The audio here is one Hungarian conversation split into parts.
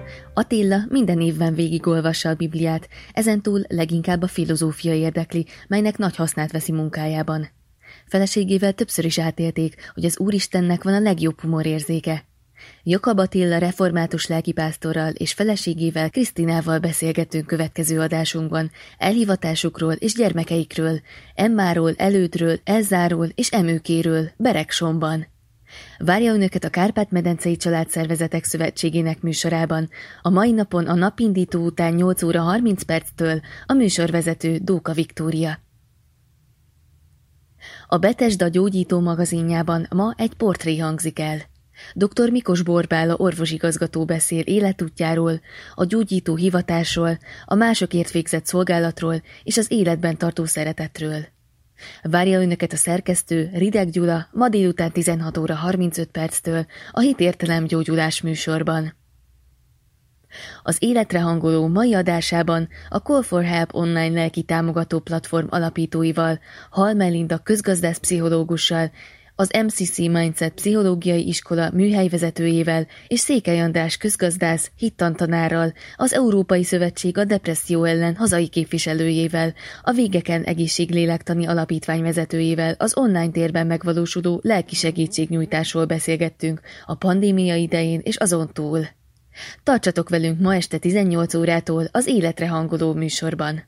Attila minden évben végigolvassa a Bibliát, ezentúl leginkább a filozófia érdekli, melynek nagy hasznát veszi munkájában. Feleségével többször is átélték, hogy az Úristennek van a legjobb humorérzéke. Jakab Attila református lelkipásztorral és feleségével Krisztinával beszélgetünk következő adásunkban elhivatásukról és gyermekeikről, Emmáról, Elődről, Elzáról és Emőkéről, Beregsonban. Várja önöket a Kárpát-medencei Családszervezetek Szövetségének műsorában, a mai napon a napindító után 8 óra 30 perctől a műsorvezető Dóka Viktória. A Betesda gyógyító magazinjában ma egy portré hangzik el. Dr. Mikos Borbála orvosigazgató beszél életútjáról, a gyógyító hivatásról, a másokért végzett szolgálatról és az életben tartó szeretetről. Várja önöket a szerkesztő Rideg Gyula ma délután 16 óra 35 perctől a Hitértelem gyógyulás műsorban. Az életre hangoló mai adásában a Call for Help online lelki támogató platform alapítóival, Hall Melinda közgazdász pszichológussal, az MCC Mindset pszichológiai iskola műhelyvezetőjével és Székely András közgazdász hittantanárral, az Európai Szövetség a depresszió ellen hazai képviselőjével, a Végeken Egészséglélektani Alapítvány vezetőjével az online térben megvalósuló lelki segítségnyújtásról beszélgettünk a pandémia idején és azon túl. Tartsatok velünk ma este 18 órától az életre hangoló műsorban.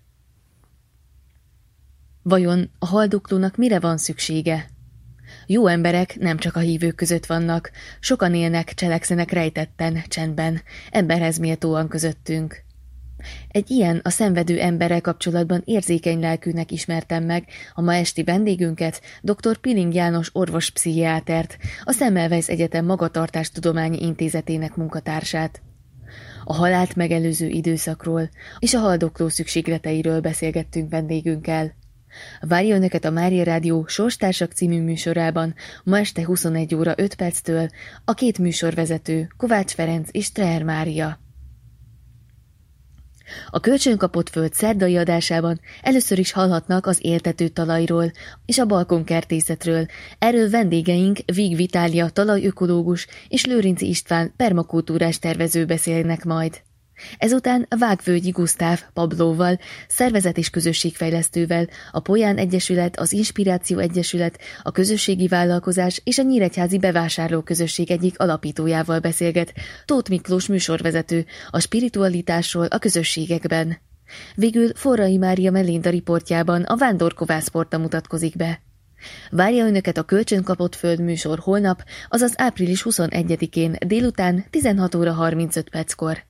Vajon a haldoklónak mire van szüksége? Jó emberek nem csak a hívők között vannak, sokan élnek, cselekszenek rejtetten, csendben, emberhez méltóan közöttünk. Egy ilyen a szenvedő emberrel kapcsolatban érzékeny lelkűnek ismertem meg a ma esti vendégünket, dr. Piling János orvospszichiátert, a Semmelweis Egyetem Magatartástudományi Intézetének munkatársát. A halált megelőző időszakról és a haldokló szükségleteiről beszélgettünk vendégünkkel. Várja önöket a Mária Rádió Sorstársak című műsorában ma este 21 óra 5 perctől a két műsorvezető, Kovács Ferenc és Streher Mária. A Kölcsönkapott Föld szerdai adásában először is hallhatnak az éltető talajról és a balkonkertészetről. Erről vendégeink Víg Vitália talajökológus és Lőrinci István permakultúrás tervező beszélnek majd. Ezután Vágvölgyi Gusztáv Pablóval, szervezet- és közösségfejlesztővel, a Polyán Egyesület, az Inspiráció Egyesület, a Közösségi Vállalkozás és a Nyíregyházi Bevásárlóközösség egyik alapítójával beszélget Tóth Miklós műsorvezető a spiritualitásról a közösségekben. Végül Forrai Mária Melinda riportjában a vándorkovászporta mutatkozik be. Várja önöket a Kölcsönkapott Föld műsor holnap, azaz április 21-én délután 16 óra 35 perckor.